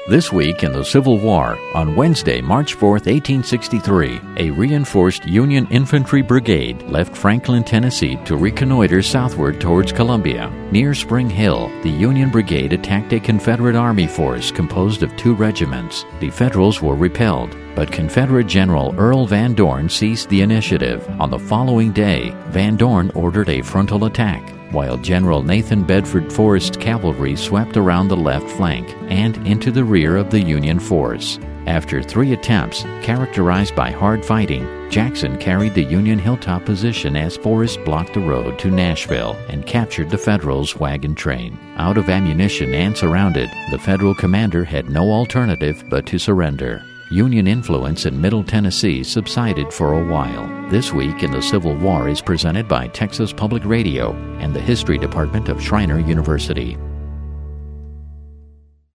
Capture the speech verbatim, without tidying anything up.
This week in the Civil War, on Wednesday, March fourth, eighteen sixty-three, a reinforced Union Infantry Brigade left Franklin, Tennessee to reconnoiter southward towards Columbia. Near Spring Hill, the Union Brigade attacked a Confederate Army force composed of two regiments. The Federals were repelled, but Confederate General Earl Van Dorn seized the initiative. On the following day, Van Dorn ordered a frontal attack, while General Nathan Bedford Forrest's cavalry swept around the left flank and into the rear of the Union force. After three attempts, characterized by hard fighting, Jackson carried the Union hilltop position as Forrest blocked the road to Nashville and captured the Federals' wagon train. Out of ammunition and surrounded, the Federal commander had no alternative but to surrender. Union influence in Middle Tennessee subsided for a while. This Week in the Civil War is presented by Texas Public Radio and the History Department of Schreiner University.